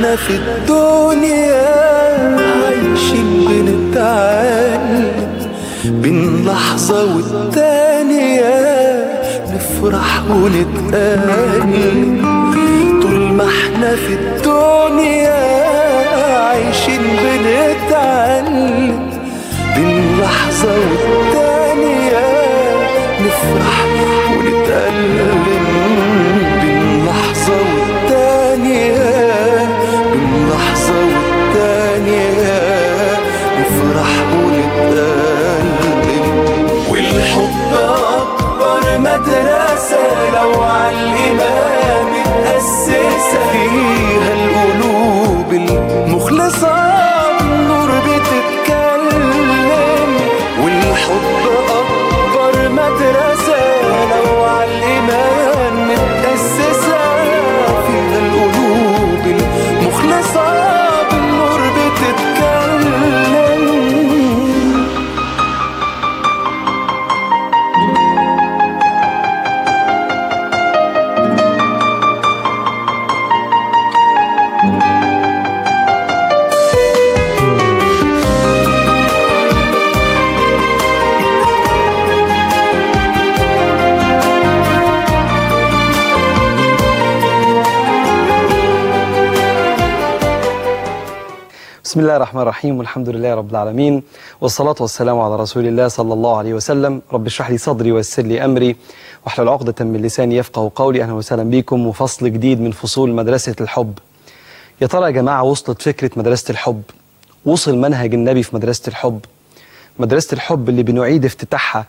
احنا في الدنيا عايشين بنتعلم بين لحظة والتانية، نفرح ونتألم. طول ما احنا في الدنيا عايشين بنتعلم بين لحظة والتانية، نفرح ونتألم بين لحظة والتانية، بين لحظة والتانية نفرح ونتألم. والحب أكبر مدرسة لو عالإيمان متأسسة، فيها القلوب المخلصة النور بتتكلم. والحب أكبر مدرسة لو عالإيمان متأسسة، فيها القلوب المخلصة النور بتتكلم. بسم الله الرحمن الرحيم، والحمد لله رب العالمين، والصلاة والسلام على رسول الله صلى الله عليه وسلم. رب اشرح لي صدري ويسر لي أمري واحلل عقدة من لساني يفقه قولي. أهلا وسهلا بكم وفصل جديد من فصول مدرسة الحب. يا ترى يا جماعة وصلت فكرة مدرسة الحب؟ وصل منهج النبي في مدرسة الحب؟ مدرسة الحب اللي بنعيد افتتاحها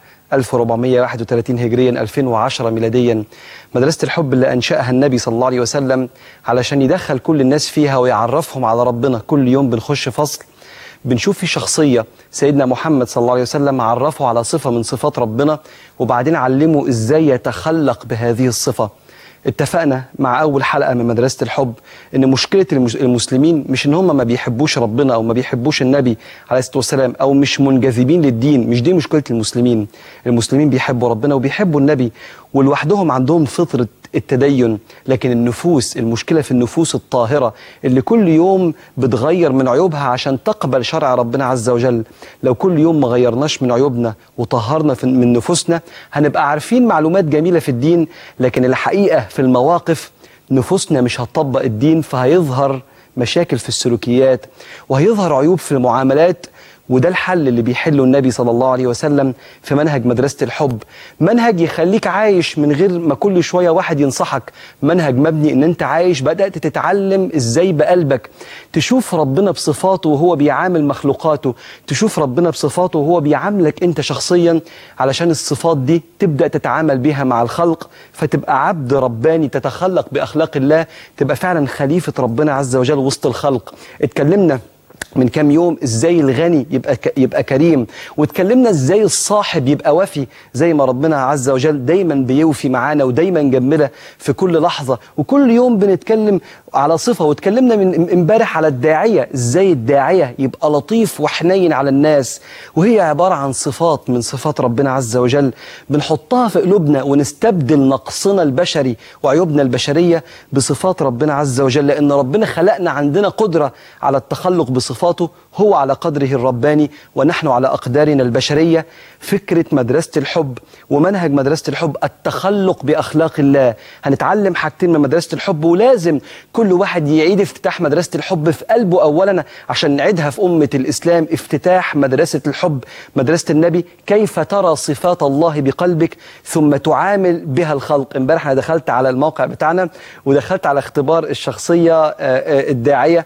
1431 هجريا 2010 ميلاديا، مدرسة الحب اللي أنشأها النبي صلى الله عليه وسلم علشان يدخل كل الناس فيها ويعرفهم على ربنا. كل يوم بنخش فصل بنشوف فيه شخصية سيدنا محمد صلى الله عليه وسلم عرفه على صفة من صفات ربنا، وبعدين علمه إزاي يتخلق بهذه الصفة. اتفقنا مع أول حلقة من مدرسة الحب إن مشكلة المسلمين مش إن هم ما بيحبوش ربنا أو ما بيحبوش النبي عليه الصلاة والسلام أو مش منجذبين للدين. مش دي مشكلة المسلمين. المسلمين بيحبوا ربنا وبيحبوا النبي ولوحدهم عندهم فطرة التدين، لكن النفوس، المشكلة في النفوس الطاهرة اللي كل يوم بتغير من عيوبها عشان تقبل شرع ربنا عز وجل. لو كل يوم ما غيرناش من عيوبنا وطهرنا من نفوسنا هنبقى عارفين معلومات جميلة في الدين، لكن الحقيقة في المواقف نفوسنا مش هتطبق الدين، فهيظهر مشاكل في السلوكيات وهيظهر عيوب في المعاملات. وده الحل اللي بيحله النبي صلى الله عليه وسلم في منهج مدرسة الحب. منهج يخليك عايش من غير ما كل شوية واحد ينصحك، منهج مبني ان انت عايش بدأت تتعلم ازاي بقلبك تشوف ربنا بصفاته وهو بيعامل مخلوقاته، تشوف ربنا بصفاته وهو بيعاملك انت شخصيا، علشان الصفات دي تبدأ تتعامل بيها مع الخلق، فتبقى عبد رباني تتخلق بأخلاق الله، تبقى فعلا خليفة ربنا عز وجل وسط الخلق. اتكلمنا من كام يوم ازاي الغني يبقى كريم، واتكلمنا ازاي الصاحب يبقى وفي، زي ما ربنا عز وجل دايما بيوفي معانا ودايما جنبنا في كل لحظة، وكل يوم بنتكلم على صفة. واتكلمنا من امبارح على الداعية، ازاي الداعية يبقى لطيف وحنين على الناس، وهي عبارة عن صفات من صفات ربنا عز وجل بنحطها في قلوبنا ونستبدل نقصنا البشري وعيوبنا البشرية بصفات ربنا عز وجل، لأن ربنا خلقنا عندنا قدرة على التخلق بصفاته، هو على قدره الرباني ونحن على أقدارنا البشرية. فكرة مدرسة الحب ومنهج مدرسة الحب التخلق بأخلاق الله. هنتعلم حاجتين من مدرسة الحب، ولازم كل واحد يعيد افتتاح مدرسة الحب في قلبه أولا عشان نعيدها في أمة الإسلام. افتتاح مدرسة الحب، مدرسة النبي، كيف ترى صفات الله بقلبك ثم تعامل بها الخلق. امبارح أنا دخلت على الموقع بتاعنا ودخلت على اختبار الشخصية الداعية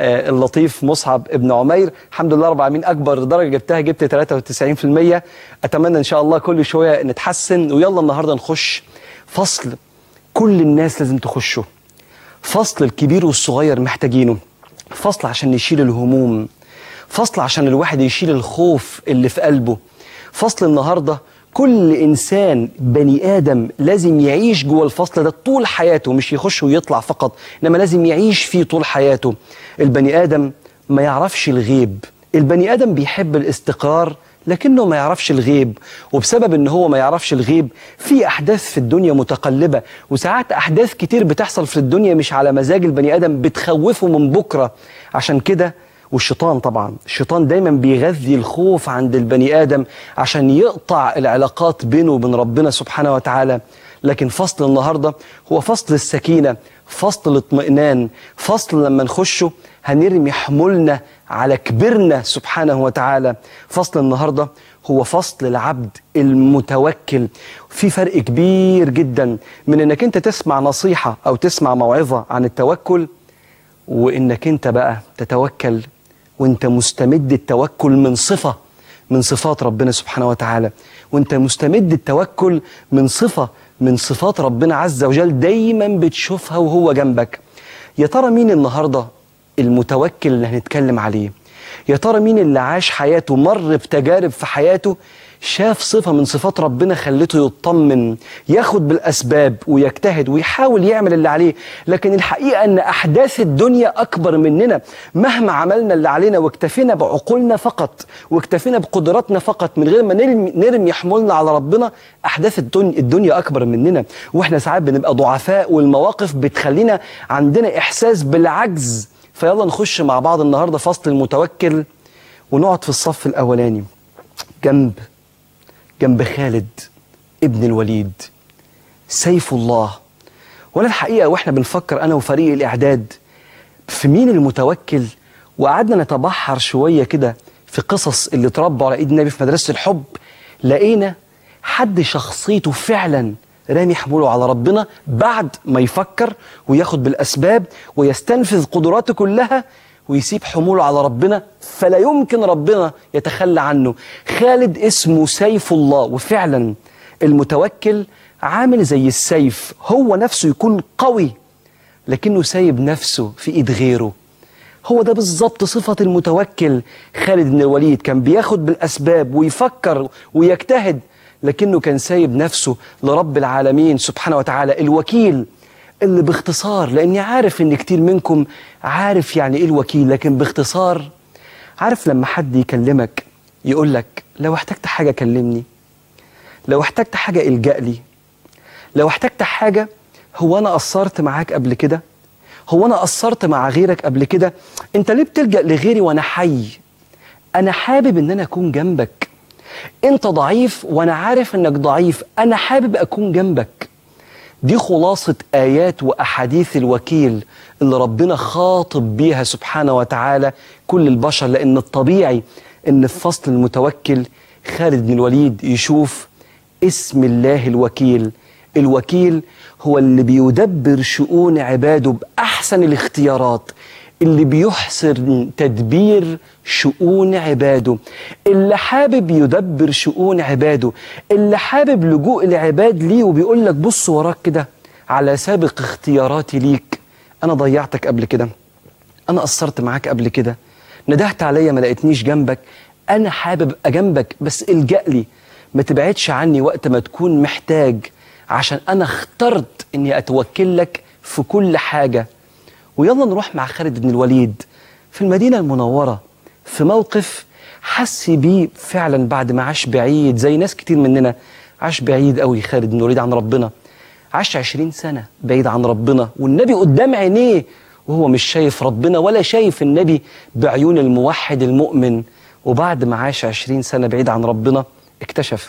اللطيف مصعب ابن عمير. الحمد لله رب العالمين أكبر درجة جبتها، جبت 93%. أتمنى إن شاء الله كل شوية نتحسن. ويلا النهاردة نخش فصل كل الناس لازم تخشه، فصل الكبير والصغير محتاجينه، فصل عشان نشيل الهموم، فصل عشان الواحد يشيل الخوف اللي في قلبه. فصل النهاردة كل إنسان بني آدم لازم يعيش جوه الفصل ده طول حياته، مش يخش ويطلع فقط، إنما لازم يعيش فيه طول حياته. البني آدم ما يعرفش الغيب، البني آدم بيحب الاستقرار لكنه ما يعرفش الغيب، وبسبب ان هو ما يعرفش الغيب في احداث في الدنيا متقلبة، وساعات احداث كتير بتحصل في الدنيا مش على مزاج البني ادم بتخوفه من بكرة. عشان كده والشيطان طبعا، الشيطان دايما بيغذي الخوف عند البني ادم عشان يقطع العلاقات بينه وبين ربنا سبحانه وتعالى. لكن فصل النهاردة هو فصل السكينة، فصل الاطمئنان، فصل لما نخشه هنرمي حمولنا على كبرنا سبحانه وتعالى. فصل النهاردة هو فصل العبد المتوكل. في فرق كبير جدا من انك انت تسمع نصيحة او تسمع موعظة عن التوكل، وانك انت بقى تتوكل وانت مستمد التوكل من صفة من صفات ربنا سبحانه وتعالى، وانت مستمد التوكل من صفة من صفات ربنا عز وجل دايما بتشوفها وهو جنبك. يا ترى مين النهاردة المتوكل اللي هنتكلم عليه؟ يا ترى مين اللي عاش حياته، مر بتجارب في حياته، شاف صفة من صفات ربنا خلته يطمن، ياخد بالأسباب ويجتهد ويحاول يعمل اللي عليه، لكن الحقيقة أن أحداث الدنيا أكبر مننا. مهما عملنا اللي علينا واكتفينا بعقولنا فقط واكتفينا بقدراتنا فقط من غير ما نرمي حمولنا على ربنا، أحداث الدنيا أكبر مننا، وإحنا ساعات بنبقى ضعفاء والمواقف بتخلينا عندنا إحساس بالعجز. فيلا نخش مع بعض النهاردة فصل المتوكل ونقعد في الصف الأولاني جنب خالد ابن الوليد سيف الله. ولا الحقيقة واحنا بنفكر أنا وفريق الإعداد في مين المتوكل، وقعدنا نتبحر شوية كده في قصص اللي اتربوا على إيد النبي في مدرسة الحب، لقينا حد شخصيته فعلا رامي حموله على ربنا بعد ما يفكر وياخد بالأسباب ويستنفذ قدراته كلها ويسيب حموله على ربنا، فلا يمكن ربنا يتخلى عنه. خالد اسمه سيف الله. وفعلا المتوكل عامل زي السيف، هو نفسه يكون قوي لكنه سايب نفسه في ايد غيره. هو ده بالظبط صفة المتوكل. خالد بن الوليد كان بياخد بالأسباب ويفكر ويجتهد، لكنه كان سايب نفسه لرب العالمين سبحانه وتعالى، الوكيل. اللي باختصار، لأني عارف إن كتير منكم عارف يعني إيه الوكيل، لكن باختصار، عارف لما حد يكلمك يقول لك لو احتجت حاجة كلمني، لو احتجت حاجة الجأ لي، لو احتجت حاجة، هو أنا قصرت معاك قبل كده؟ هو أنا قصرت مع غيرك قبل كده؟ أنت ليه بتلجأ لغيري وأنا حي؟ أنا حابب إن أنا أكون جنبك. أنت ضعيف وأنا عارف إنك ضعيف، أنا حابب أكون جنبك. دي خلاصة آيات وأحاديث الوكيل اللي ربنا خاطب بيها سبحانه وتعالى كل البشر، لأن الطبيعي إن في فصل المتوكل خالد بن الوليد يشوف اسم الله الوكيل. الوكيل هو اللي بيدبر شؤون عباده بأحسن الاختيارات، اللي بيحسن تدبير شؤون عباده، اللي حابب يدبر شؤون عباده، اللي حابب لجوء العباد ليه وبيقول لك بص وراك كده على سابق اختياراتي ليك. أنا ضيعتك قبل كده، أنا قصرت معاك قبل كده، ندهت عليا ما لقيتنيش جنبك، أنا حابب أجنبك بس الجأ لي، ما تبعدش عني وقت ما تكون محتاج، عشان أنا اخترت إني أتوكل لك في كل حاجة. ويلا نروح مع خالد بن الوليد في المدينة المنورة في موقف حس بيه فعلا بعد ما عاش بعيد زي ناس كتير مننا. عاش بعيد قوي خالد بن الوليد عن ربنا، عاش 20 سنة بعيد عن ربنا، والنبي قدام عينيه وهو مش شايف ربنا ولا شايف النبي بعيون الموحد المؤمن. وبعد ما عاش 20 سنة بعيد عن ربنا اكتشف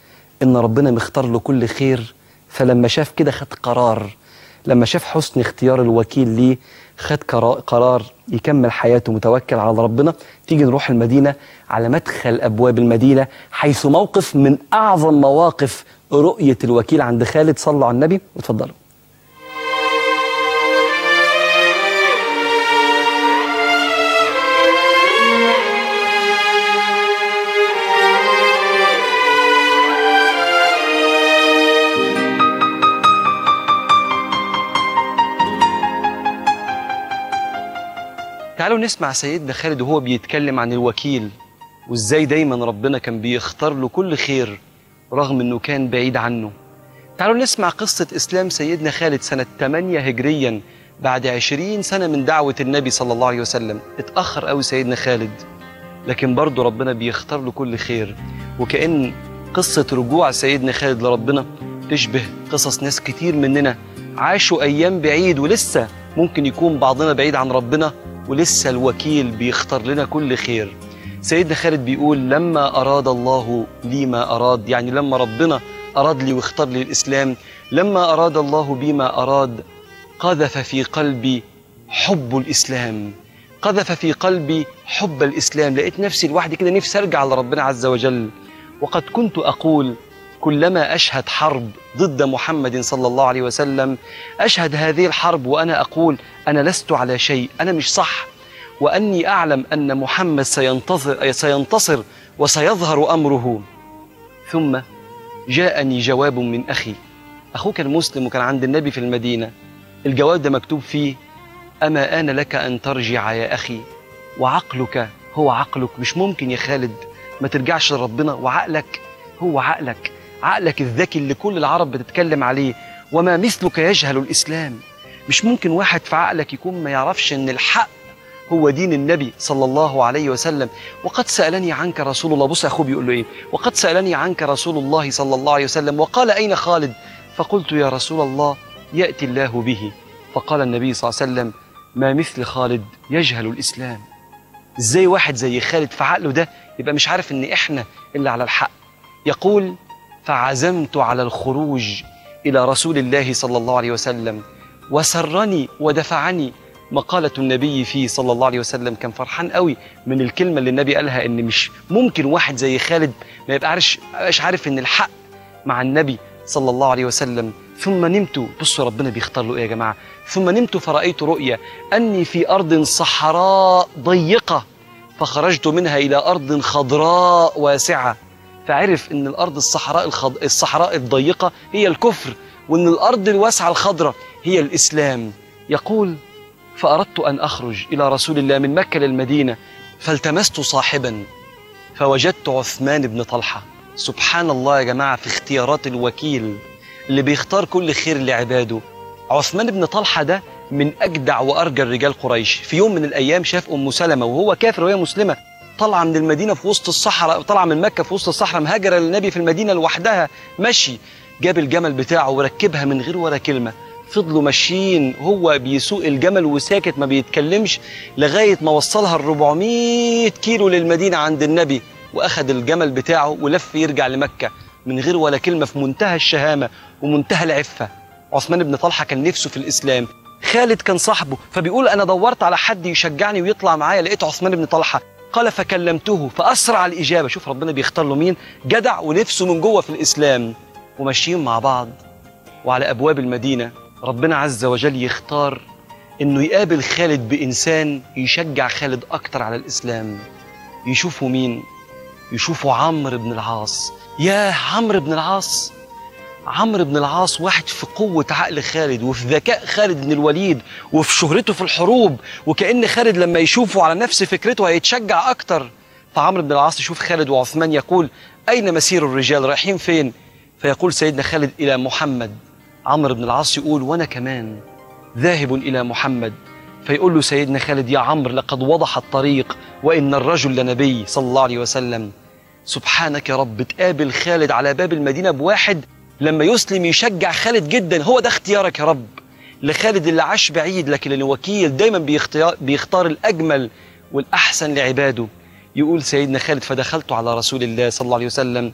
إن ربنا مختار له كل خير. فلما شاف كده خد قرار، لما شاف حسن اختيار الوكيل ليه خد قرار يكمل حياته متوكل على ربنا. تيجي نروح المدينة على مدخل أبواب المدينة، حيث موقف من أعظم مواقف رؤية الوكيل عند خالد. صلوا على النبي وتفضلوا. تعالوا نسمع سيدنا خالد وهو بيتكلم عن الوكيل وازاي دايما ربنا كان بيختار له كل خير رغم انه كان بعيد عنه. تعالوا نسمع قصة اسلام سيدنا خالد سنة 8 هجريا بعد 20 سنة من دعوة النبي صلى الله عليه وسلم. اتأخر قوي سيدنا خالد، لكن برضه ربنا بيختار له كل خير. وكأن قصة رجوع سيدنا خالد لربنا تشبه قصص ناس كتير مننا عاشوا أيام بعيد، ولسه ممكن يكون بعضنا بعيد عن ربنا، ولسه الوكيل بيختار لنا كل خير. سيدنا خالد بيقول لما أراد الله لي ما أراد، يعني لما ربنا أراد لي واختار لي الإسلام، لما أراد الله بي ما أراد قذف في قلبي حب الإسلام، قذف في قلبي حب الإسلام. لقيت نفسي لوحدي كده نفسي أرجع لربنا عز وجل. وقد كنت أقول كلما أشهد حرب ضد محمد صلى الله عليه وسلم، أشهد هذه الحرب وأنا أقول أنا لست على شيء، أنا مش صح، وأني أعلم أن محمد سينتصر وسيظهر أمره. ثم جاءني جواب من أخي، أخوه كان مسلم وكان عند النبي في المدينة. الجواب ده مكتوب فيه أما آن لك أن ترجع يا أخي وعقلك هو عقلك. مش ممكن يا خالد ما ترجعش لربنا وعقلك هو عقلك، عقلك الذكي اللي كل العرب بتتكلم عليه. وما مثلك يجهل الإسلام. مش ممكن واحد في عقلك يكون ما يعرفش أن الحق هو دين النبي صلى الله عليه وسلم. وقد سألني عنك رسول الله. بص أخوه بيقول له إيه؟ وقد سألني عنك رسول الله صلى الله عليه وسلم وقال أين خالد؟ فقلت يا رسول الله يأتي الله به. فقال النبي صلى الله عليه وسلم ما مثل خالد يجهل الإسلام. إزاي واحد زي خالد في عقله ده يبقى مش عارف إن إحنا اللي على الحق؟ يقول فعزمت على الخروج إلى رسول الله صلى الله عليه وسلم وسرني ودفعني. مقالة النبي فيه صلى الله عليه وسلم كان فرحان قوي من الكلمة اللي النبي قالها، إن مش ممكن واحد زي خالد ما يبقاش عارف إن الحق مع النبي صلى الله عليه وسلم. ثم نمت، بصوا ربنا بيختار له إيه يا جماعة، ثم نمت فرأيت رؤيا أني في أرض صحراء ضيقة فخرجت منها إلى أرض خضراء واسعة. فعرف إن الأرض الصحراء الضيقة هي الكفر، وإن الأرض الواسعة الخضراء هي الإسلام. يقول فأردت أن أخرج إلى رسول الله من مكة للمدينة، فالتمست صاحبا فوجدت عثمان بن طلحة. سبحان الله يا جماعة في اختيارات الوكيل اللي بيختار كل خير لعباده. عثمان بن طلحة ده من أجدع وأرجى رجال قريش. في يوم من الأيام شاف أم سلمة وهو كافر وهي مسلمة طلع من المدينة في وسط الصحراء، طلع من مكة في وسط الصحراء مهاجرة للنبي في المدينة لوحدها مشي. جاب الجمل بتاعه وركبها من غير ولا كلمة. فضلوا ماشيين هو بيسوق الجمل وساكت ما بيتكلمش لغاية ما وصلها 400 كيلو للمدينة عند النبي، وأخذ الجمل بتاعه ولف يرجع لمكة من غير ولا كلمة، في منتهى الشهامة ومنتهى العفة. عثمان بن طلحة كان نفسه في الإسلام. خالد كان صاحبه، فبيقول أنا دورت على حد يشجعني ويطلع معايا، لقيت عثمان بن طلحة. قال فكلمته فأسرع الإجابة. شوف ربنا بيختار له مين؟ جدع ونفسه من جوه في الإسلام. وماشيين مع بعض وعلى أبواب المدينة ربنا عز وجل يختار إنه يقابل خالد بإنسان يشجع خالد أكتر على الإسلام. يشوفوا مين؟ يشوفوا عمرو بن العاص. يا عمرو بن العاص، عمرو بن العاص واحد في قوة عقل خالد وفي ذكاء خالد بن الوليد وفي شهرته في الحروب، وكأن خالد لما يشوفه على نفس فكرته هيتشجع أكتر. فعمرو بن العاص يشوف خالد وعثمان يقول أين مسير الرجال، رايحين فين؟ فيقول سيدنا خالد إلى محمد. عمرو بن العاص يقول وأنا كمان ذاهب إلى محمد. فيقول له سيدنا خالد يا عمرو لقد وضح الطريق وإن الرجل لنبي صلى الله عليه وسلم. سبحانك يا رب، تقابل خالد على باب المدينة بواحد لما يسلم يشجع خالد جدا. هو ده اختيارك يا رب لخالد اللي عاش بعيد، لكن الوكيل دايما بيختار الأجمل والأحسن لعباده. يقول سيدنا خالد فدخلت على رسول الله صلى الله عليه وسلم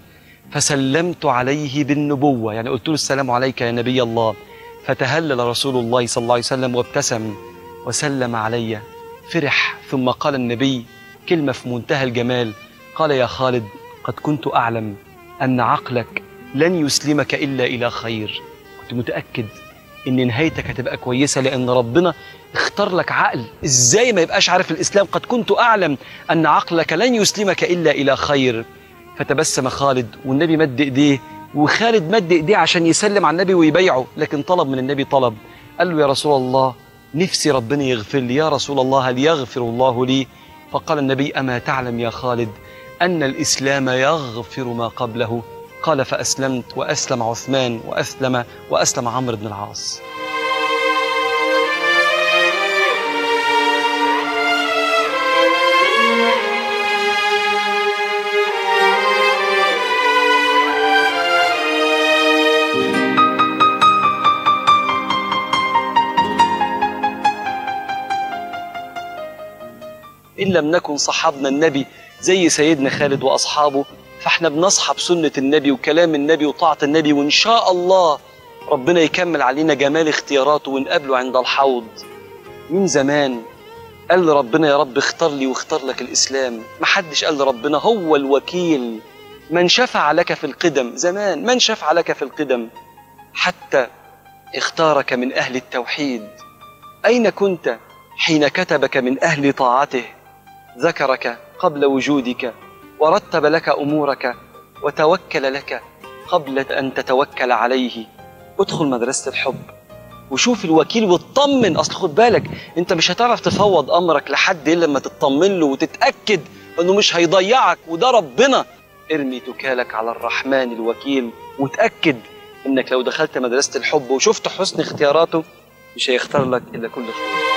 فسلمت عليه بالنبوة، يعني قلت له السلام عليك يا نبي الله. فتهلل رسول الله صلى الله عليه وسلم وابتسم وسلم علي، فرح. ثم قال النبي كلمة في منتهى الجمال، قال يا خالد قد كنت أعلم أن عقلك لن يسلمك إلا إلى خير. كنت متأكد إن نهايتك هتبقى كويسة لأن ربنا اختار لك عقل. إزاي ما يبقاش عارف الإسلام؟ قد كنت أعلم أن عقلك لن يسلمك إلا إلى خير. فتبسم خالد والنبي مد إيديه، وخالد مد إيديه عشان يسلم على النبي ويبيعه، لكن طلب من النبي طلب. قال له يا رسول الله نفسي ربنا يغفر لي، يا رسول الله هل يغفر الله لي؟ فقال النبي أما تعلم يا خالد أن الإسلام يغفر ما قبله؟ قال فأسلمت وأسلم عثمان وأسلم عمرو بن العاص. إن لم نكن صحابنا النبي زي سيدنا خالد وأصحابه، فاحنا بنصحب سنة النبي وكلام النبي وطاعة النبي، وإن شاء الله ربنا يكمل علينا جمال اختياراته ونقابله عند الحوض. من زمان قال ربنا يا رب اختار لي واختار لك الإسلام، محدش قال ربنا هو الوكيل. من شفع لك في القدم زمان، من شفع لك في القدم حتى اختارك من أهل التوحيد. أين كنت حين كتبك من أهل طاعته؟ ذكرك قبل وجودك ورتب لك أمورك وتوكل لك قبل أن تتوكل عليه. ادخل مدرسة الحب وشوف الوكيل واطمن. أصل خد بالك أنت مش هتعرف تفوض أمرك لحد إلا لما تطمن له وتتأكد أنه مش هيضيعك، وده ربنا. ارمي توكالك على الرحمن الوكيل وتأكد أنك لو دخلت مدرسة الحب وشفت حسن اختياراته مش هيختار لك إلا كل خير.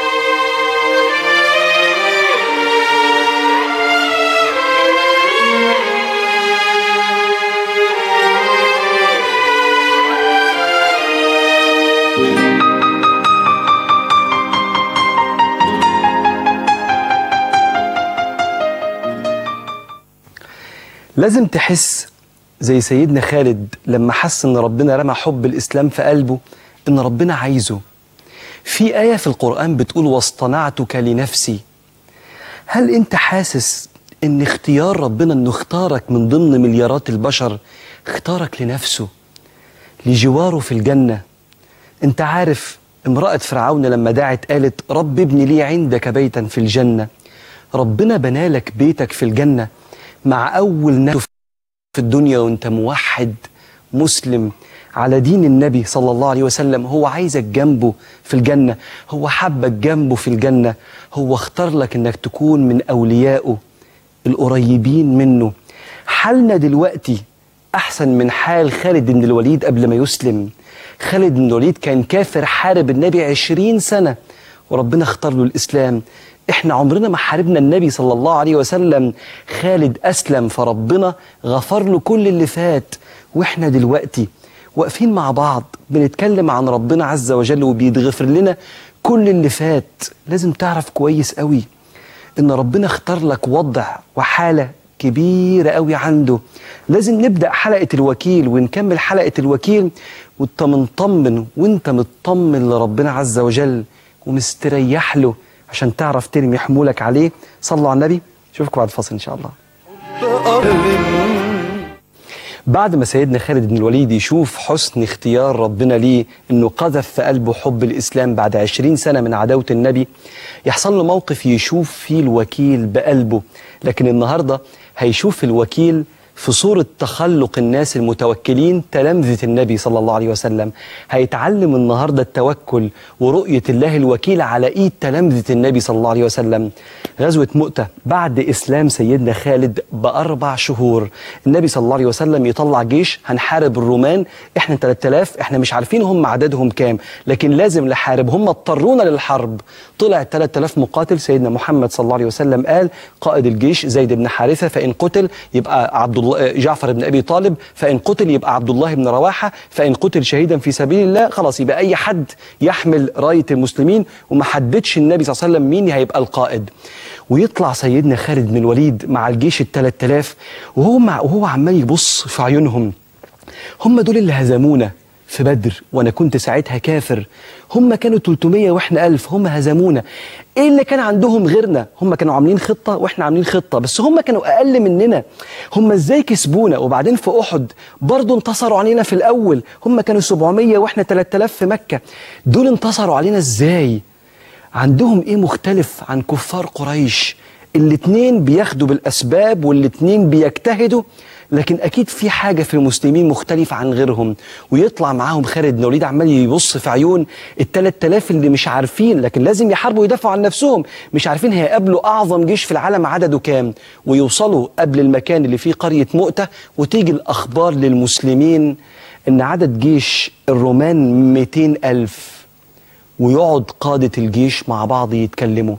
لازم تحس زي سيدنا خالد لما حس ان ربنا رمى حب الإسلام في قلبه، ان ربنا عايزه. في آية في القرآن بتقول واصطنعتك لنفسي. هل انت حاسس ان اختيار ربنا انه اختارك من ضمن مليارات البشر، اختارك لنفسه لجواره في الجنة؟ انت عارف امرأة فرعون لما دعت قالت رب ابني لي عندك بيتا في الجنة، ربنا بنالك بيتك في الجنة مع أول نفس في الدنيا وانت موحد مسلم على دين النبي صلى الله عليه وسلم. هو عايزك جنبه في الجنة، هو حبك جنبه في الجنة، هو اختار لك انك تكون من أوليائه القريبين منه. حالنا دلوقتي أحسن من حال خالد بن الوليد قبل ما يسلم. خالد بن الوليد كان كافر، حارب النبي 20 سنة وربنا اختار له الإسلام. احنا عمرنا ما حاربنا النبي صلى الله عليه وسلم. خالد أسلم فربنا غفر له كل اللي فات، واحنا دلوقتي واقفين مع بعض بنتكلم عن ربنا عز وجل وبيتغفر لنا كل اللي فات. لازم تعرف كويس قوي ان ربنا اختار لك وضع وحالة كبيرة قوي عنده. لازم نبدأ حلقة الوكيل ونكمل حلقة الوكيل وانت مطمن، وانت مطمن لربنا عز وجل ومستريح له عشان تعرف ترمي حمولك عليه. صلوا على النبي. اشوفكم بعد الفاصل ان شاء الله. بعد ما سيدنا خالد بن الوليد يشوف حسن اختيار ربنا ليه انه قذف في قلبه حب الإسلام بعد 20 سنة من عداوة النبي، يحصل له موقف يشوف فيه الوكيل بقلبه. لكن النهاردة هيشوف الوكيل في صورة تخلق الناس المتوكلين تلامذة النبي صلى الله عليه وسلم. هيتعلم النهاردة التوكل ورؤية الله الوكيل على إيد تلامذة النبي صلى الله عليه وسلم. غزوة مؤتة بعد إسلام سيدنا خالد ب4 شهور، النبي صلى الله عليه وسلم يطلع جيش هنحارب الرومان. إحنا 3000، إحنا مش عارفين هم عددهم كام، لكن لازم نحارب، هم اضطرونا للحرب. طلع 3000 مقاتل. سيدنا محمد صلى الله عليه وسلم قال قائد الجيش زيد بن حارثة، فإن قتل يبقى جعفر بن أبي طالب، فإن قتل يبقى عبد الله بن رواحة، فإن قتل شهيدا في سبيل الله خلاص يبقى أي حد يحمل راية المسلمين. وما حددش النبي صلى الله عليه وسلم مين هيبقى القائد. ويطلع سيدنا خالد بن الوليد مع الجيش 3000 وهو عمال يبص في عيونهم. هم دول اللي هزمونا في بدر وانا كنت ساعتها كافر. هم كانوا 300 واحنا 1000، هم هزمونا. ايه اللي كان عندهم غيرنا؟ هم كانوا عاملين خطة واحنا عاملين خطة، بس هم كانوا اقل مننا. هم ازاي كسبونا؟ وبعدين في احد برضو انتصروا علينا في الاول. هم كانوا 700 واحنا 3000 في مكة. دول انتصروا علينا ازاي؟ عندهم ايه مختلف عن كفار قريش؟ الاتنين بياخدوا بالاسباب والاتنين بيجتهدوا، لكن اكيد في حاجه في المسلمين مختلفه عن غيرهم. ويطلع معاهم خالد بن الوليد عمال يبص في عيون ال3000 اللي مش عارفين، لكن لازم يحاربوا ويدافعوا عن نفسهم، مش عارفين هيقابلوا اعظم جيش في العالم عدده كام. ويوصلوا قبل المكان اللي فيه قريه مؤتة، وتيجي الاخبار للمسلمين ان عدد جيش الرومان 200,000. ويقعد قادة الجيش مع بعض يتكلموا.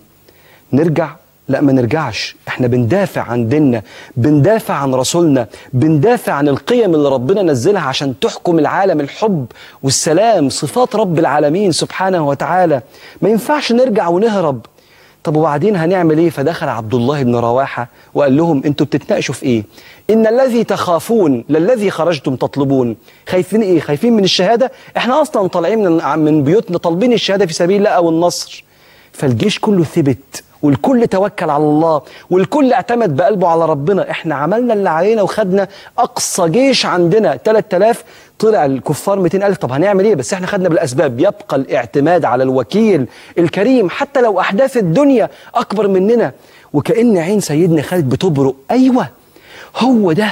نرجع؟ لا ما نرجعش. احنا بندافع عن ديننا، بندافع عن رسولنا، بندافع عن القيم اللي ربنا نزلها عشان تحكم العالم، الحب والسلام، صفات رب العالمين سبحانه وتعالى. ما ينفعش نرجع ونهرب. طب وبعدين هنعمل ايه؟ فدخل عبد الله بن رواحة وقال لهم انتوا بتتناقشوا في ايه؟ ان الذي تخافون للذي خرجتم تطلبون. خايفين ايه؟ خايفين من الشهادة؟ احنا اصلا طالعين من بيوتنا طالبين الشهادة في سبيل الله او النصر. فالجيش كله ثبت والكل توكل على الله والكل اعتمد بقلبه على ربنا. احنا عملنا اللي علينا وخدنا اقصى جيش عندنا 3000، طلع الكفار 200,000. طب هنعمل ايه؟ بس احنا خدنا بالاسباب. يبقى الاعتماد على الوكيل الكريم حتى لو احداث الدنيا اكبر مننا. وكأن عين سيدنا خالد بتبرق. ايوه هو ده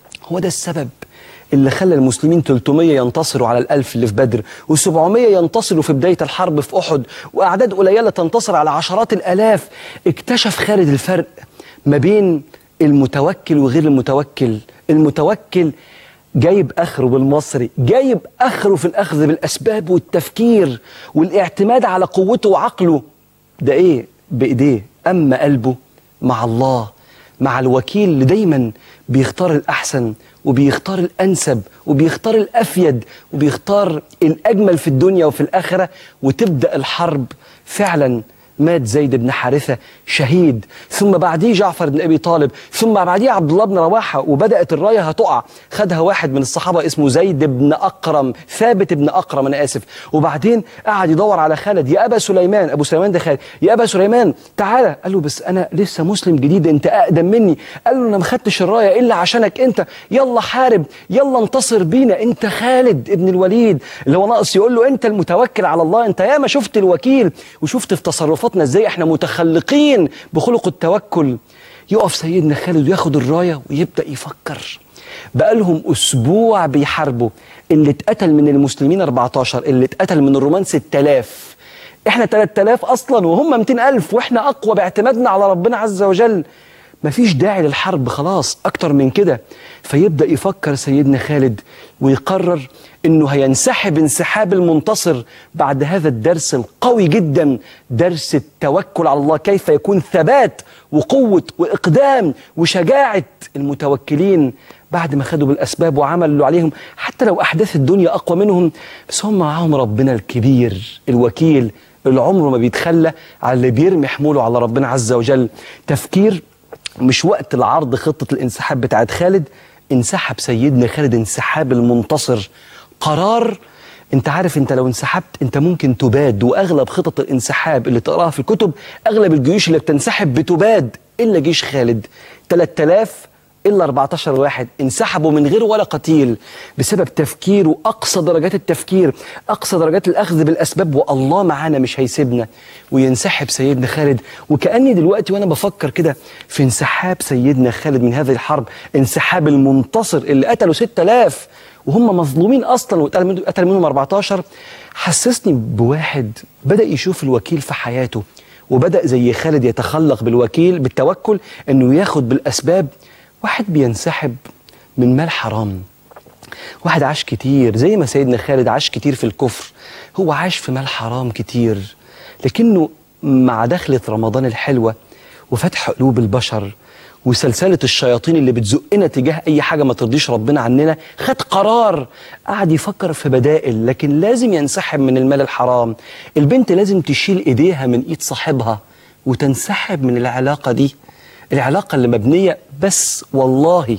السبب اللي خلى المسلمين 300 ينتصروا على 1000 اللي في بدر، و700 ينتصروا في بداية الحرب في أحد، وأعداد قليلة تنتصر على عشرات الآلاف. اكتشف خالد الفرق ما بين المتوكل وغير المتوكل. المتوكل جايب آخره بالمصري، جايب آخره في الأخذ بالأسباب والتفكير والاعتماد على قوته وعقله. ده إيه؟ بإيديه. أما قلبه مع الله، مع الوكيل اللي دايما بيختار الأحسن وبيختار الأنسب وبيختار الأفيد وبيختار الأجمل في الدنيا وفي الآخرة. وتبدأ الحرب فعلا. مات زيد بن حارثة شهيد، ثم بعديه جعفر بن أبي طالب، ثم بعديه عبد الله بن رواحة. وبدأت الراية هتقع، خدها واحد من الصحابة اسمه زيد بن أقرم، ثابت بن أقرم أنا آسف. وبعدين قعد يدور على خالد. يا أبا سليمان، أبو سليمان ده خالد، يا أبا سليمان تعالى. قال له بس أنا لسه مسلم جديد، أنت أقدم مني. قال له أنا ما خدتش الراية إلا عشانك أنت، يلا حارب، يلا انتصر بينا. أنت خالد ابن الوليد اللي هو ناقص يقول له أنت المتوكل على الله. أنت ياما شفت الوكيل وشفت في تصرفات ازاي احنا متخلقين بخلق التوكل. يقف سيدنا خالد وياخد الراية ويبدأ يفكر. بقالهم أسبوع بيحاربوا. اللي اتقتل من المسلمين 14، اللي اتقتل من الرومان 6000. احنا 3000 أصلا وهم 200,000، واحنا أقوى باعتمادنا على ربنا عز وجل. مفيش داعي للحرب خلاص أكتر من كده. فيبدأ يفكر سيدنا خالد ويقرر إنه هينسحب انسحاب المنتصر بعد هذا الدرس القوي جدا، درس التوكل على الله. كيف يكون ثبات وقوة وإقدام وشجاعة المتوكلين بعد ما خدوا بالأسباب وعملوا اللي عليهم، حتى لو أحداث الدنيا أقوى منهم. بس هم معاهم ربنا الكبير الوكيل اللي عمره ما بيتخلى على اللي بيرمي حموله على ربنا عز وجل. تفكير. مش وقت العرض خطة الانسحاب بتاعت خالد. انسحب سيدنا خالد انسحاب المنتصر. قرار. انت عارف انت لو انسحبت انت ممكن تباد، واغلب خطط الانسحاب اللي تقراها في الكتب اغلب الجيوش اللي بتنسحب بتباد، الا جيش خالد 3000 إلا 14 واحد انسحبوا من غير ولا قتيل بسبب تفكير وأقصى درجات التفكير، أقصى درجات الأخذ بالأسباب. والله معانا مش هيسيبنا. وينسحب سيدنا خالد. وكأني دلوقتي وأنا بفكر كده في انسحاب سيدنا خالد من هذه الحرب، انسحاب المنتصر اللي قتلوا 6000 وهم مظلومين أصلا وقتل منهم 14، حسسني بواحد بدأ يشوف الوكيل في حياته، وبدأ زي خالد يتخلق بالوكيل بالتوكل إنه ياخد بالأسباب. واحد بينسحب من مال حرام، واحد عاش كتير زي ما سيدنا خالد عاش كتير في الكفر، هو عاش في مال حرام كتير، لكنه مع دخلة رمضان الحلوة وفتح قلوب البشر وسلسلة الشياطين اللي بتزقنا تجاه أي حاجة ما ترضيش ربنا عننا، خد قرار. قعد يفكر في بدائل، لكن لازم ينسحب من المال الحرام. البنت لازم تشيل إيديها من إيد صاحبها وتنسحب من العلاقة دي، العلاقة اللي مبنية بس والله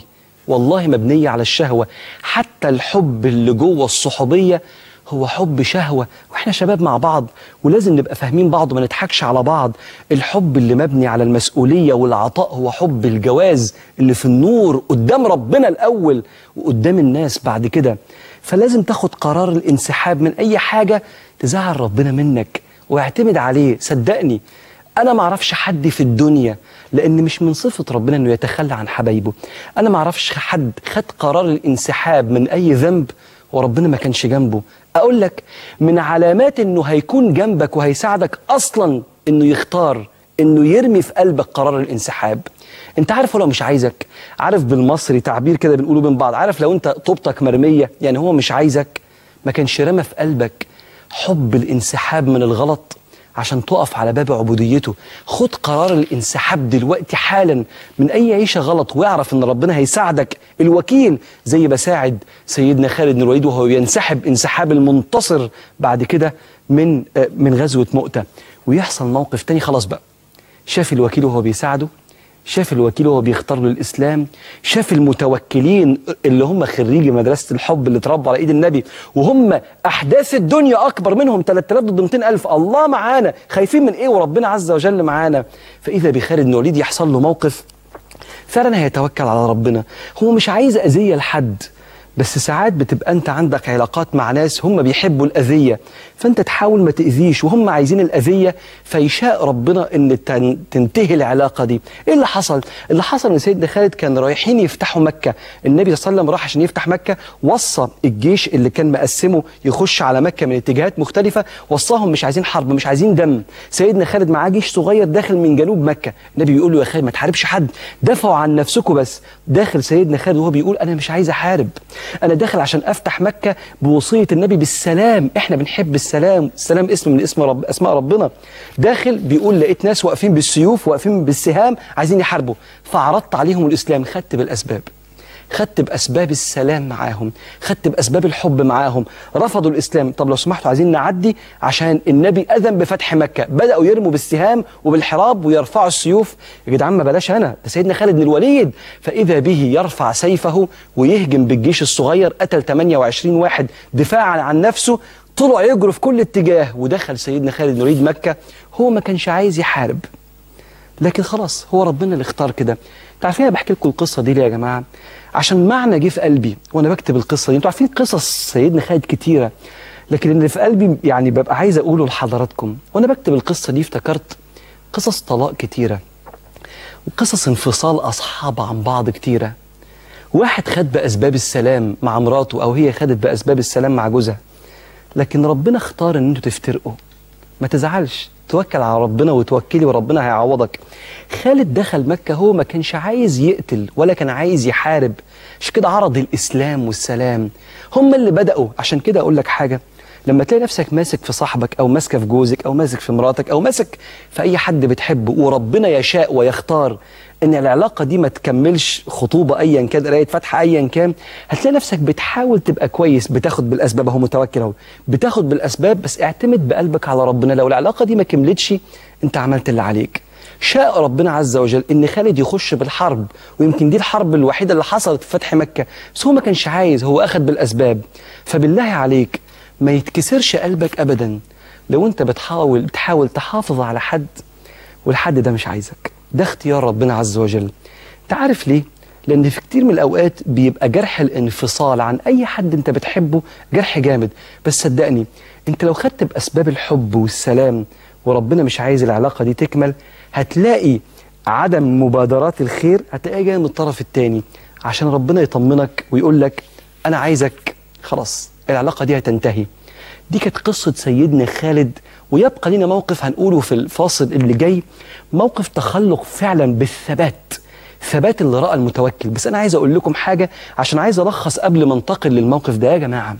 مبنية على الشهوة. حتى الحب اللي جوه الصحوبية هو حب شهوة، واحنا شباب مع بعض ولازم نبقى فاهمين بعض وما نضحكش على بعض. الحب اللي مبني على المسؤولية والعطاء هو حب الجواز اللي في النور قدام ربنا الأول وقدام الناس بعد كده. فلازم تاخد قرار الانسحاب من أي حاجة تزعل ربنا منك واعتمد عليه. صدقني أنا ما أعرفش حد في الدنيا، لأن مش من صفة ربنا أنه يتخلى عن حبايبه، أنا ما أعرفش حد خد قرار الانسحاب من أي ذنب وربنا ما كانش جنبه. أقول لك من علامات أنه هيكون جنبك وهيساعدك أصلا أنه يختار أنه يرمي في قلبك قرار الانسحاب. أنت عارف ولا مش عايزك؟ عارف بالمصري تعبير كده بنقوله بين بعض، عارف لو أنت طوبتك مرمية يعني هو مش عايزك، ما كانش رمى في قلبك حب الانسحاب من الغلط عشان تقف على باب عبوديته. خد قرار الانسحاب دلوقتي حالا من أي عيشة غلط، واعرف أن ربنا هيساعدك الوكيل زي بساعد سيدنا خالد بن الوليد وهو ينسحب انسحاب المنتصر بعد كده من غزوة مؤتة. ويحصل موقف تاني، خلاص بقى شاف الوكيل وهو بيساعده، شاف الوكيل وهو بيختار له الإسلام، شاف المتوكلين اللي هم خريجي مدرسة الحب اللي اتربوا على إيد النبي وهم أحداث الدنيا أكبر منهم 3000 ضد 200,000. الله معانا، خايفين من إيه وربنا عز وجل معانا. فإذا بخالد بن الوليد يحصل له موقف فعلا هيتوكل على ربنا. هو مش عايز أذية لحد، بس ساعات بتبقى انت عندك علاقات مع ناس هم بيحبوا الأذية، فانت تحاول ما تأذيش وهم عايزين الأذية، فيشاء ربنا ان تنتهي العلاقة دي. ايه اللي حصل؟ اللي حصل ان سيدنا خالد كان رايحين يفتحوا مكة، النبي صلى الله عليه وسلم راح عشان يفتح مكة، وصى الجيش اللي كان مقسمه يخش على مكة من اتجاهات مختلفة، وصاهم مش عايزين حرب، مش عايزين دم. سيدنا خالد معاه جيش صغير داخل من جنوب مكة، النبي بيقول له يا خالد ما تحاربش حد، دافعوا عن نفسكم بس. داخل سيدنا خالد وهو بيقول انا مش عايز احارب، أنا داخل عشان أفتح مكة بوصية النبي بالسلام، إحنا بنحب السلام، السلام اسم من أسماء ربنا. داخل بيقول لقيت ناس واقفين بالسيوف واقفين بالسهام عايزين يحاربوا، فعرضت عليهم الإسلام، خدت بالأسباب، خدت بأسباب السلام معاهم، خدت بأسباب الحب معاهم. رفضوا الإسلام، طب لو سمحتوا عايزين نعدي عشان النبي أذن بفتح مكة. بدأوا يرموا بالسهام وبالحراب ويرفعوا السيوف. يا جدعان ما بلاش أنا، ده سيدنا خالد بن الوليد. فإذا به يرفع سيفه ويهجم بالجيش الصغير، قتل 28 واحد دفاعا عن نفسه، طلعوا يجروا في كل اتجاه. ودخل سيدنا خالد بن الوليد مكة. هو ما كانش عايز يحارب، لكن خلاص هو ربنا اللي اختار كده. تعرفين انا بحكي لكم القصه دي ليه يا جماعه؟ عشان معنى جه في قلبي وانا بكتب القصه دي. انتوا عارفين قصص سيدنا خالد كتيره، لكن اللي في قلبي يعني ببقى عايز اقوله لحضراتكم. وانا بكتب القصه دي افتكرت قصص طلاق كتيره، وقصص انفصال اصحاب عن بعض كتيره. واحد خد باسباب السلام مع مراته، او هي خدت باسباب السلام مع جوزها، لكن ربنا اختار ان انتوا تفترقوا. ما تزعلش، توكل على ربنا وتوكلي وربنا هيعوضك. خالد دخل مكة، هو ما كانش عايز يقتل ولا كان عايز يحارب، عشان كده عرض الإسلام والسلام. هم اللي بدأوا. عشان كده أقول لك حاجة، لما تلاقي نفسك ماسك في صاحبك أو ماسكة في جوزك أو ماسك في مراتك أو ماسك في أي حد بتحبه، وربنا يشاء ويختار ان العلاقة دي ما تكملش خطوبة ايا كان، قراية فاتحة ايا كان، هتلاقي نفسك بتحاول تبقى كويس، بتاخد بالاسباب، اهو متوكل اهو، بتاخد بالاسباب، بس اعتمد بقلبك على ربنا. لو العلاقة دي ما كملتش انت عملت اللي عليك. شاء ربنا عز وجل ان خالد يخش بالحرب، ويمكن دي الحرب الوحيدة اللي حصلت في فتح مكة، بس هو ما كانش عايز، هو اخد بالاسباب. فبالله عليك ما يتكسرش قلبك ابدا لو انت بتحاول تحافظ على حد والحد ده مش عايزك. ده اختيار ربنا عز وجل. انت عارف ليه؟ لان في كتير من الاوقات بيبقى جرح الانفصال عن اي حد انت بتحبه جرح جامد، بس صدقني انت لو خدت باسباب الحب والسلام وربنا مش عايز العلاقة دي تكمل، هتلاقي عدم مبادرات الخير هتلاقيها جايه من الطرف التاني، عشان ربنا يطمنك ويقول لك انا عايزك، خلاص العلاقة دي هتنتهي. دي كانت قصة سيدنا خالد. ويبقى لنا موقف هنقوله في الفاصل اللي جاي، موقف تخلق فعلا بالثبات، ثبات اللي رأى المتوكل. بس أنا عايز أقول لكم حاجة عشان عايز ألخص قبل ما انتقل للموقف ده. يا جماعة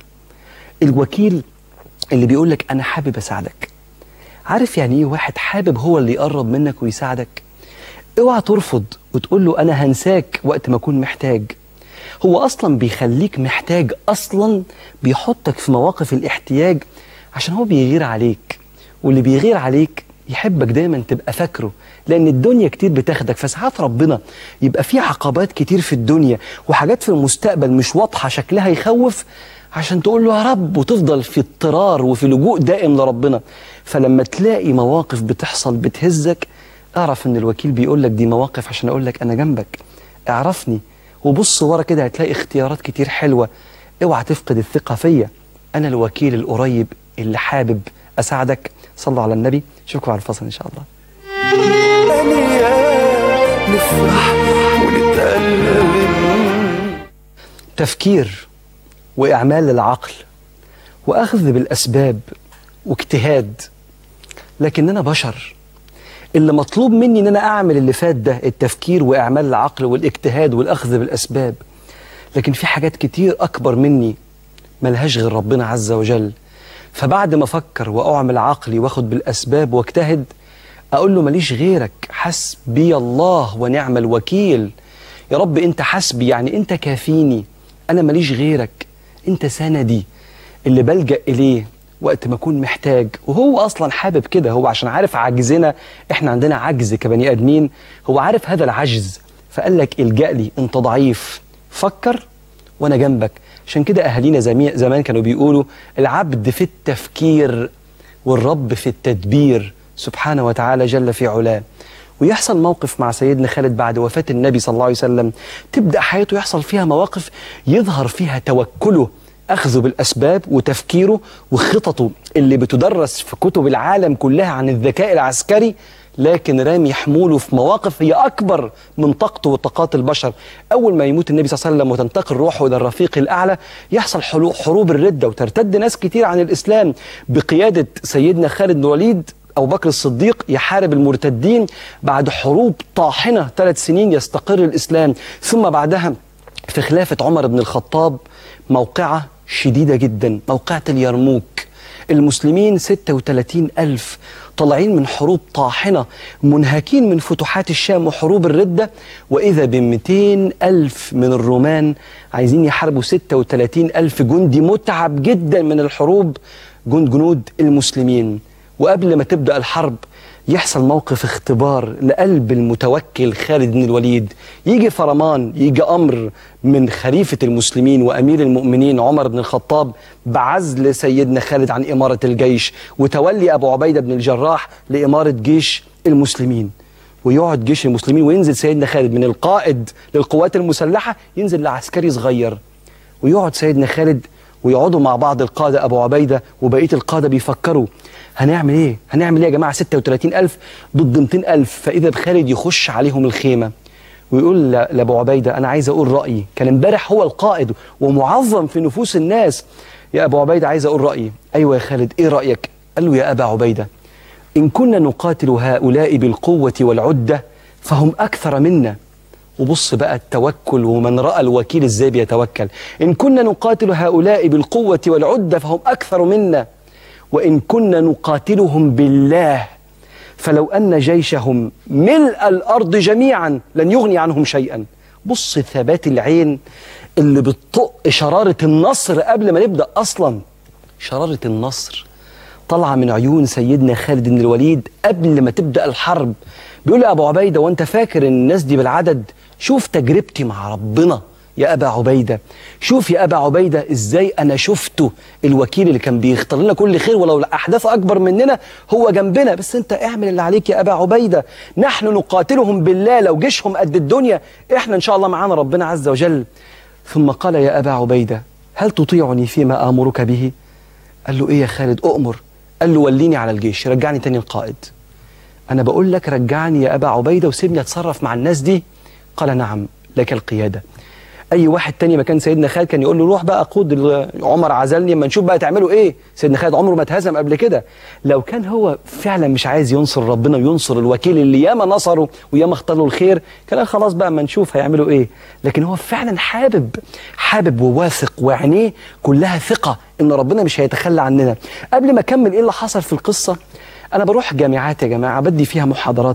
الوكيل اللي بيقول لك أنا حابب أساعدك، عارف يعني إيه واحد حابب هو اللي يقرب منك ويساعدك؟ اوعى ترفض وتقول له أنا هنساك وقت ما أكون محتاج. هو أصلا بيخليك محتاج، أصلا بيحطك في مواقف الاحتياج عشان هو بيغير عليك، واللي بيغير عليك يحبك دايما تبقى فاكره، لأن الدنيا كتير بتاخدك. فساعات ربنا يبقى فيه عقبات كتير في الدنيا وحاجات في المستقبل مش واضحة شكلها يخوف، عشان تقول له يا رب، وتفضل في اضطرار وفي لجوء دائم لربنا. فلما تلاقي مواقف بتحصل بتهزك، اعرف ان الوكيل بيقول لك دي مواقف عشان اقول لك انا جنبك، اعرفني وبص ورا كده هتلاقي اختيارات كتير حلوة. اوعى تفقد الثقة فيا، انا الوكيل القريب اللي حابب اساعدك. صلوا على النبي. اشوفكم على الفصل ان شاء الله. نفرح ونتألم. تفكير واعمال للعقل واخذ بالاسباب واجتهاد، لكن انا بشر. اللي مطلوب مني ان انا اعمل اللي فات ده، التفكير واعمال العقل والاجتهاد والاخذ بالاسباب، لكن في حاجات كتير اكبر مني ملهاش غير ربنا عز وجل. فبعد ما افكر واعمل عقلي واخد بالاسباب واجتهد، اقول له ماليش غيرك، حسبي الله ونعم الوكيل. يا رب انت حسبي، يعني انت كافيني، انا ماليش غيرك، انت سندي اللي بلجأ اليه وقت ما أكون محتاج، وهو أصلا حابب كده، هو عشان عارف عجزنا، إحنا عندنا عجز كبني آدمين، هو عارف هذا العجز، فقال لك الجأ لي، أنت ضعيف، فكر وأنا جنبك. عشان كده أهالينا زمان كانوا بيقولوا العبد في التفكير والرب في التدبير سبحانه وتعالى جل في علاه. ويحصل موقف مع سيدنا خالد بعد وفاة النبي صلى الله عليه وسلم، تبدأ حياته يحصل فيها مواقف يظهر فيها توكله، أخذه بالأسباب وتفكيره وخططه اللي بتدرس في كتب العالم كلها عن الذكاء العسكري، لكن رامي حموله في مواقف هي أكبر من طاقته وطاقات البشر. أول ما يموت النبي صلى الله عليه وسلم وتنتقل روحه إلى الرفيق الأعلى، يحصل حروب الردة وترتد ناس كتير عن الإسلام بقيادة سيدنا خالد بن الوليد. أبو بكر الصديق يحارب المرتدين بعد حروب طاحنة 3 سنين يستقر الإسلام. ثم بعدها في خلافة عمر بن الخطاب موقعة شديدة جدا، موقعة اليرموك. المسلمين 36,000 طالعين من حروب طاحنة، منهكين من فتوحات الشام وحروب الردة، وإذا ب200,000 من الرومان عايزين يحاربوا 36,000 جندي متعب جدا من الحروب، جنود المسلمين. وقبل ما تبدأ الحرب يحصل موقف اختبار لقلب المتوكل خالد بن الوليد. يجي فرمان، يجي أمر من خليفة المسلمين وأمير المؤمنين عمر بن الخطاب بعزل سيدنا خالد عن إمارة الجيش، وتولي أبو عبيدة بن الجراح لإمارة جيش المسلمين. ويقعد جيش المسلمين، وينزل سيدنا خالد من القائد للقوات المسلحة ينزل لعسكري صغير، ويقعد سيدنا خالد ويقعدوا مع بعض القادة أبو عبيدة وبقية القادة بيفكروا هنعمل إيه؟ هنعمل إيه يا جماعة؟ 36,000 ضد 200,000. فإذا بخالد يخش عليهم الخيمة ويقول لأبو عبيدة أنا عايز أقول رأيي، كان امبارح هو القائد ومعظم في نفوس الناس. يا أبو عبيدة عايز أقول رأيي. أيوة يا خالد، إيه رأيك؟ قال له يا أبا عبيدة إن كنا نقاتل هؤلاء بالقوة والعدة فهم أكثر منا. وبص بقى التوكل، ومن رأى الوكيل إزاي بيتوكل. إن كنا نقاتل هؤلاء بالقوة والعدة فهم أكثر منا، وإن كنا نقاتلهم بالله فلو أن جيشهم ملء الأرض جميعا لن يغني عنهم شيئا. بص ثبات العين اللي بتطق شرارة النصر قبل ما نبدأ أصلا. شرارة النصر طالعة من عيون سيدنا خالد بن الوليد قبل ما تبدأ الحرب. بيقول لأبو عبيدة وأنت فاكر إن الناس دي بالعدد؟ شوف تجربتي مع ربنا يا أبا عبيدة، شوف يا أبا عبيدة إزاي أنا شفته الوكيل اللي كان بيختار لنا كل خير، ولو الأحداث أكبر مننا هو جنبنا، بس أنت اعمل اللي عليك يا أبا عبيدة. نحن نقاتلهم بالله، لو جيشهم قد الدنيا إحنا إن شاء الله معانا ربنا عز وجل. ثم قال يا أبا عبيدة هل تطيعني فيما آمرك به؟ قال له إيه يا خالد أؤمر؟ قال له وليني على الجيش، رجعني تاني القائد. أنا بقول لك رجعني يا أبا عبيدة وسيبني أتصرف مع الناس دي. قال نعم لك القيادة. أي واحد تاني مكان سيدنا خالد كان يقول له روح بقى قود، عمر عزلني اما نشوف بقى تعملوا إيه. سيدنا خالد عمره ما اتهزم قبل كده. لو كان هو فعلا مش عايز ينصر ربنا وينصر الوكيل اللي ياما نصره وياما اختار له الخير، كان خلاص بقى اما نشوف هيعملوا إيه. لكن هو فعلا حابب وواثق، وعينيه كلها ثقة إن ربنا مش هيتخلى عننا. قبل ما أكمل إيه اللي حصل في القصة، أنا بروح جامعات يا جماعة بدي فيها محاضرات،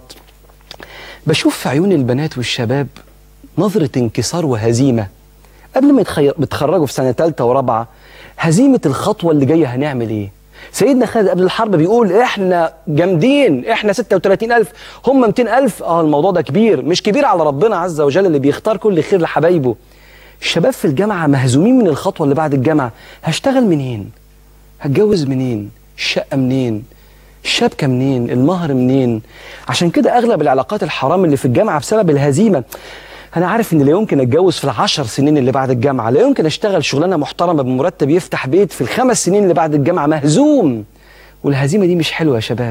بشوف في عيون البنات والشباب نظرة انكسار وهزيمة قبل ما يتخرجوا في سنة 3 و4. هزيمة الخطوة اللي جاية هنعمل ايه؟ سيدنا خالد قبل الحرب بيقول احنا جامدين، احنا 36,000 هم 200,000. الموضوع ده كبير، مش كبير على ربنا عز وجل اللي بيختار كل خير لحبايبه. الشباب في الجامعة مهزومين من الخطوة اللي بعد الجامعة. هشتغل منين؟ هتجوز منين؟ الشقة منين؟ الشبكة منين؟ المهر منين؟ عشان كده أغلب العلاقات الحرام اللي في الجامعة بسبب الهزيمة. أنا عارف إن لا يمكن أتجوز في ال10 سنين اللي بعد الجامعة، لا يمكن أشتغل شغلانة محترمة بمرتب يفتح بيت في ال5 سنين اللي بعد الجامعة، مهزوم. والهزيمة دي مش حلوة يا شباب.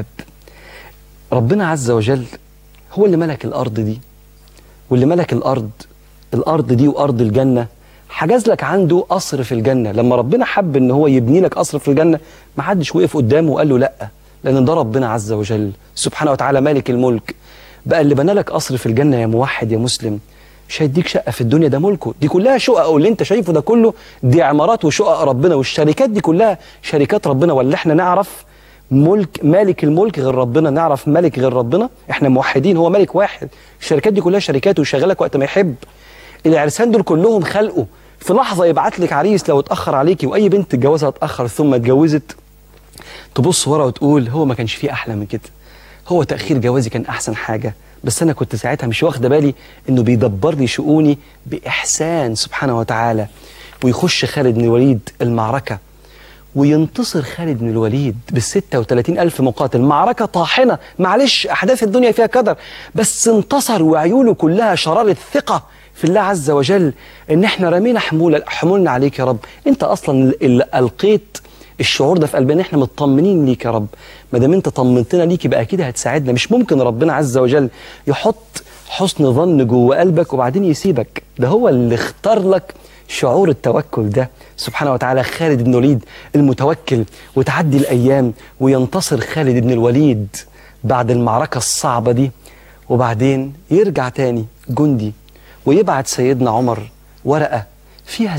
ربنا عز وجل هو اللي ملك الأرض دي، واللي ملك الأرض دي وأرض الجنة، حجز لك عنده قصر في الجنة. لما ربنا حب إن هو يبني لك قصر في الجنة، ما حدش وقف قدامه وقال له لأ، لأن ده ربنا عز وجل سبحانه وتعالى مالك الملك. بقى اللي بنى لك قصر في الجنة يا موحد يا مسلم مش هيديك شقة في الدنيا، ده ملكه، دي كلها شقق، واللي انت شايفه ده كله دي عمارات وشقق ربنا، والشركات دي كلها شركات ربنا. ولا احنا نعرف مالك الملك غير ربنا؟ نعرف ملك غير ربنا؟ احنا موحدين، هو ملك واحد. الشركات دي كلها شركات ويشغلك وقت ما يحب. العرسان دول كلهم خلقه في لحظة يبعت لك عريس لو اتأخر عليكي، وأي بنت اتجوزها اتأخر ثم اتجوزت تبص ورا وتقول هو ما كانش فيه احلى من كده، هو تأخير جوازي كان احسن حاجة، بس انا كنت ساعتها مش واخده بالي انه بيدبر لي شؤوني باحسان سبحانه وتعالى. ويخش خالد بن الوليد المعركة وينتصر خالد بن الوليد بال36,000 مقاتل، معركة طاحنة، معلش أحداث الدنيا فيها كدر، بس انتصر وعيونه كلها شرارة ثقة في الله عز وجل، إن إحنا رمينا حمولنا عليك يا رب، أنت أصلا اللي ألقيت الشعور ده في قلبنا، إحنا مطمنين ليك يا رب، ما دام أنت طمنتنا ليك يبقى أكيد هتساعدنا. مش ممكن ربنا عز وجل يحط حسن ظن جوه قلبك وبعدين يسيبك، ده هو اللي اختار لك شعور التوكل ده سبحانه وتعالى. خالد بن الوليد المتوكل، وتعدي الأيام وينتصر خالد بن الوليد بعد المعركة الصعبة دي، وبعدين يرجع تاني جندي ويبعت سيدنا عمر ورقة فيها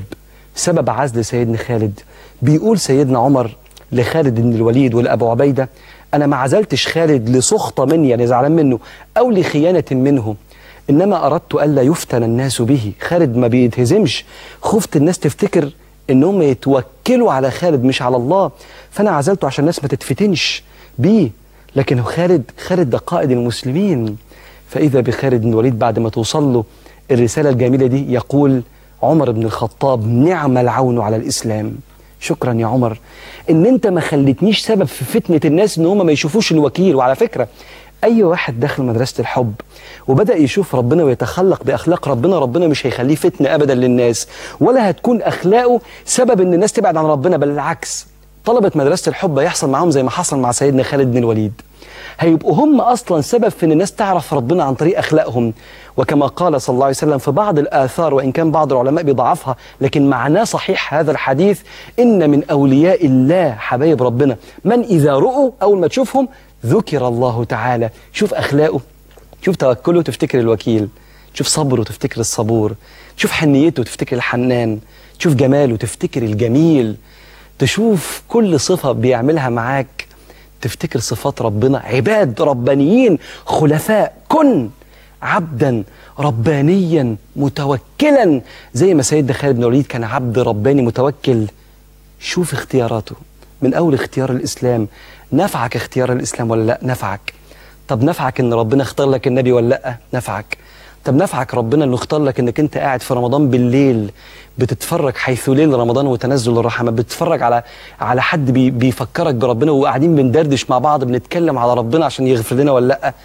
سبب عزل سيدنا خالد. بيقول سيدنا عمر لخالد بن الوليد ولأبو عبيدة: أنا ما عزلتش خالد لسخطة مني، يعني زعلان منه، أو لخيانة منه، إنما أردت ألا يفتن الناس به. خالد ما بيتهزمش، خفت الناس تفتكر إنهم يتوكلوا على خالد مش على الله، فأنا عزلته عشان الناس ما تتفتنش بيه. لكن خالد ده قائد المسلمين. فإذا بخالد بن الوليد بعد ما توصل له الرسالة الجميلة دي يقول عمر بن الخطاب: نعم العون على الإسلام. شكرا يا عمر إن أنت ما خلتنيش سبب في فتنة الناس إن هم ما يشوفوش الوكيل. وعلى فكرة أي واحد داخل مدرسة الحب وبدأ يشوف ربنا ويتخلق بأخلاق ربنا مش هيخليه فتنة أبدا للناس، ولا هتكون أخلاقه سبب إن الناس تبعد عن ربنا، بل العكس. طلبة مدرسة الحب هيحصل معاهم زي ما حصل مع سيدنا خالد بن الوليد، هيبقوا هم أصلا سبب في إن الناس تعرف ربنا عن طريق أخلاقهم. وكما قال صلى الله عليه وسلم في بعض الآثار، وإن كان بعض العلماء بيضعفها لكن معناه صحيح هذا الحديث: إن من أولياء الله، حبايب ربنا، من إذا رؤوا أول ما تشوفهم ذكر الله تعالى. شوف أخلاقه، شوف توكله تفتكر الوكيل، شوف صبره تفتكر الصبور، شوف حنيته تفتكر الحنان، شوف جماله تفتكر الجميل، تشوف كل صفة بيعملها معاك تفتكر صفات ربنا. عباد ربانيين خلفاء، كن عبدا ربانيا متوكلا زي ما سيدنا خالد بن الوليد كان عبد رباني متوكل. شوف اختياراته من أول اختيار الإسلام. نفعك اختيار الإسلام ولا لا؟ نفعك. طب نفعك ان ربنا اختار لك النبي ولا لا؟ نفعك. طب نفعك ربنا انه اختار لك انك انت قاعد في رمضان بالليل بتتفرج حيث ليل رمضان وتنزل الرحمة، بتتفرج على حد بيفكرك بربنا، وقاعدين بندردش مع بعض بنتكلم على ربنا عشان يغفر لنا ولا لا؟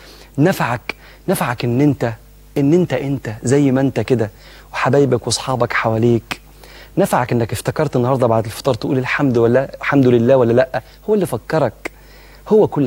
نفعك ان انت زي ما انت كده وحبايبك واصحابك حواليك. نفعك انك افتكرت النهارده بعد الفطار تقول الحمد لله ولا لا؟ هو اللي فكرك، هو كل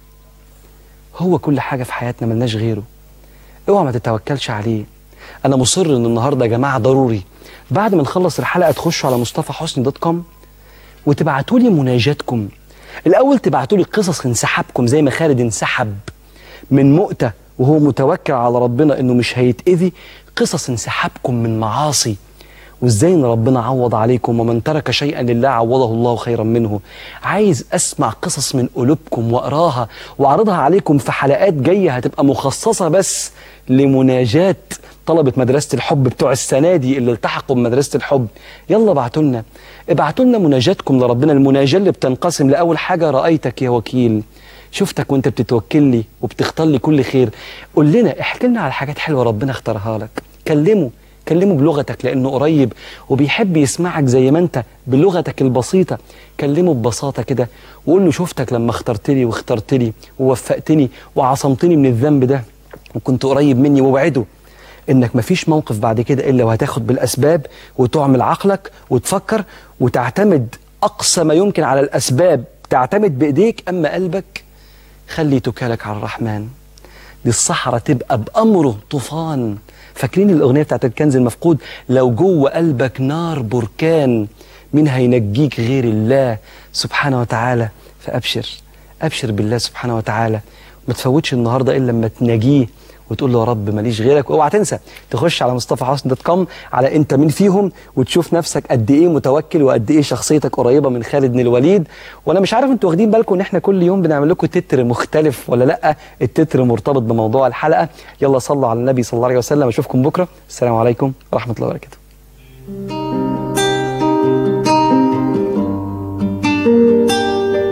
حاجة في حياتنا ملناش غيره. اوعى ما تتوكلش عليه. انا مصر ان النهارده يا جماعه ضروري بعد ما نخلص الحلقه تخشوا على مصطفحسني.com وتبعتوا لي مناجاتكم. الاول تبعتوا لي قصص انسحابكم زي ما خالد انسحب من مؤتة وهو متوكل على ربنا انه مش هيتأذي، قصص انسحابكم من معاصي وازاي ان ربنا عوض عليكم، ومن ترك شيئا لله عوضه الله خيرا منه. عايز اسمع قصص من قلوبكم واقراها واعرضها عليكم في حلقات جايه هتبقى مخصصه بس لمناجات طلبه مدرسه الحب بتوع السنه دي اللي التحقوا بمدرسه الحب. يلا ابعتوا لنا مناجاتكم لربنا. المناجاه اللي بتنقسم لاول حاجه: رايتك يا وكيل، شفتك وانت بتتوكل لي وبتختار لي كل خير. قول لنا، احكي لنا على حاجات حلوه ربنا اختارها لك. كلمه بلغتك لأنه قريب وبيحب يسمعك زي ما أنت بلغتك البسيطة. كلمه ببساطة كده وقول له شفتك لما اخترتني واخترتني ووفقتني وعصمتني من الذنب ده وكنت قريب مني. ووعده إنك مفيش موقف بعد كده إلا وهتاخد بالأسباب وتعمل عقلك وتفكر وتعتمد أقصى ما يمكن على الأسباب، تعتمد بإيديك، أما قلبك خلي توكلك على الرحمن. دي الصحراء تبقى بأمره طوفان. فاكرين الأغنية بتاعت الكنز المفقود؟ لو جوه قلبك نار بركان مين هينجيك غير الله سبحانه وتعالى. فأبشر بالله سبحانه وتعالى، ما تفوتش النهاردة إلا لما تناجيه وتقول له يا رب ماليش غيرك. واوعى تنسى تخش على مصطفحسني.com على انت مين فيهم وتشوف نفسك قد ايه متوكل وقد ايه شخصيتك قريبه من خالد بن الوليد. وانا مش عارف انتوا واخدين بالكم ان احنا كل يوم بنعمل لكم تتر مختلف ولا لا؟ التتر مرتبط بموضوع الحلقه. يلا صلوا على النبي صلى الله عليه وسلم. اشوفكم بكره. السلام عليكم ورحمه الله وبركاته.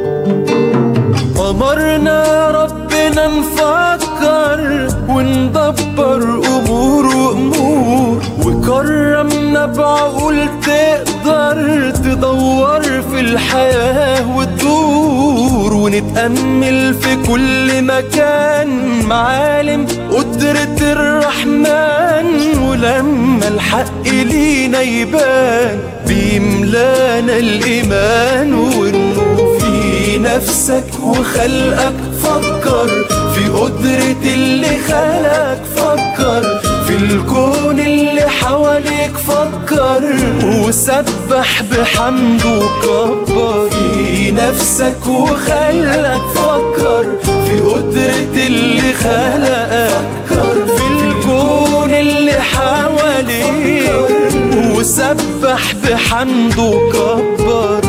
نفكر وندبر أمور وأمور، وكرمنا بعقول تقدر تدور في الحياة وتدور، ونتأمل في كل مكان معالم قدرة الرحمن، ولما الحق لينا يبان بيملانا الإيمان والنور. في نفسك وخلقك فكر، في قدرة اللي خلقك فكر، في الكون اللي حواليك فكر، وسبح بحمده وكبر. في نفسك وخلقك فكر، في قدرة اللي خلقك فكر، في الكون اللي حواليك وسبح بحمده وكبر.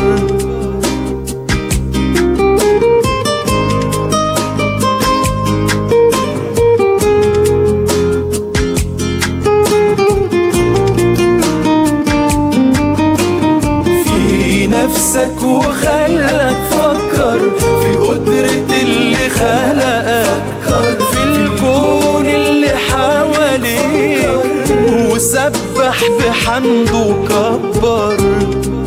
نفسك وخلقك فكر، في قدرة اللي خلقك فكر، في الكون اللي حواليك وسبح بحمده وكبر.